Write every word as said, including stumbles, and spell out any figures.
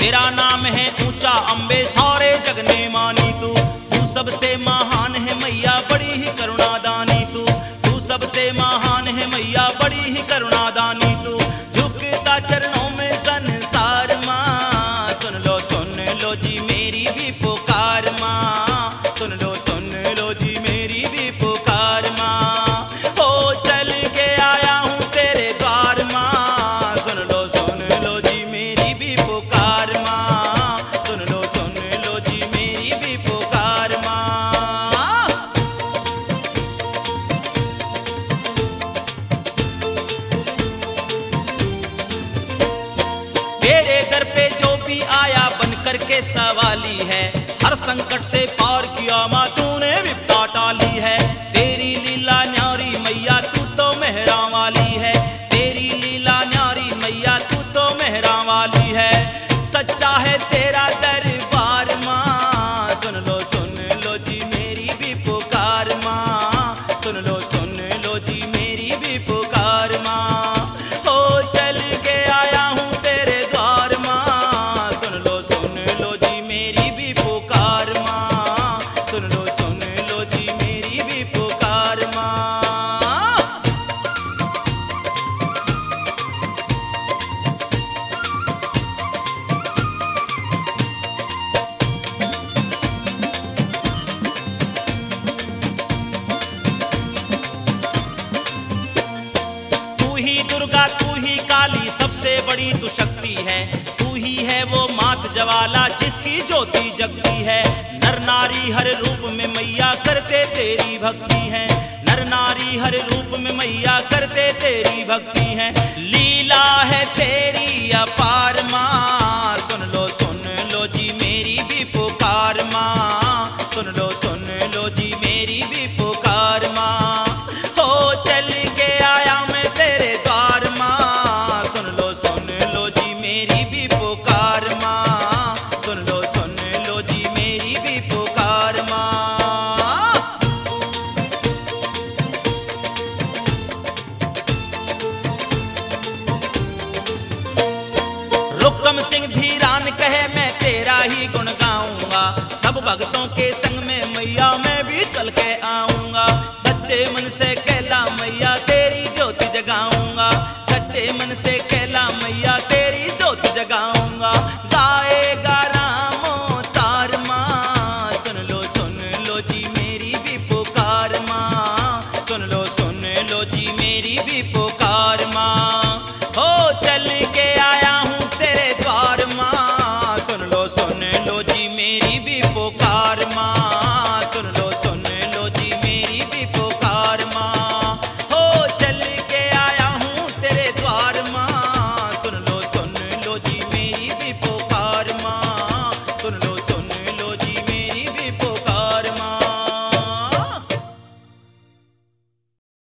तेरा नाम है ऊंचा अम्बे, सारे जग ने मानी तू। तू सबसे महान है मैया, बड़ी ही करुणादानी तू। तू सबसे महान है मैया, बड़ी ही करुणादानी तू। झुकता चरणों में संसार माँ, सुन लो सुन लो जी मेरी भी पुकार माँ, सुन लो सुन लो जी मेरी भी पुकार माँ। ओ चल के आया हूँ तेरे द्वार माँ, सुन लो सुन लो जी मेरी भी पुकार माँ, सुन लो सुन लो जी मेरी भी पुकार माँ। तेरे दर पे जो भी आया बन करके सवाली है, हर संकट से पार किया माँ तूने विपदा टाली है। तेरी लीला न्यारी मैया तू तो मेहरा वाली है, तेरी लीला न्यारी मैया तू तो मेहरा वाली है। सच्चा है तेरा दरबार माँ, सुन लो सुन लो जी मेरी भी पुकार माँ, सुन लो सुन लो जी मेरी भी पुकार माँ। ओ चल के आया हूँ तेरे द्वार माँ, सुन लो सुन लो जी मेरी भी पुकार माँ, सुन लो सुन लो जी मेरी भी पुकार माँ। तू ही दुर्गा तू ही काली, सबसे बड़ी तू शक्ति है। तू ही है वो मात ज्वाला जिसकी ज्योति जगती है। नर नारी हर रूप में मैया करते तेरी भक्ति है, नर नारी हर रूप में मैया करते तेरी भक्ति है। लीला है तेरी अपार माँ, सुन लो सुन लो जी मेरी भी पुकार माँ, सुन लो सुन लो जी मेरी भी पुकार माँ। ओ चल के आया मैं तेरे द्वार माँ, सुन लो सुन लो जी मेरी भी पुकार माँ, सुन लो सुन लो जी मेरी भी पुकार माँ। रुकम सिंह धीरान कहे मैं तेरा ही गुण गाऊंगा, सब भक्तों के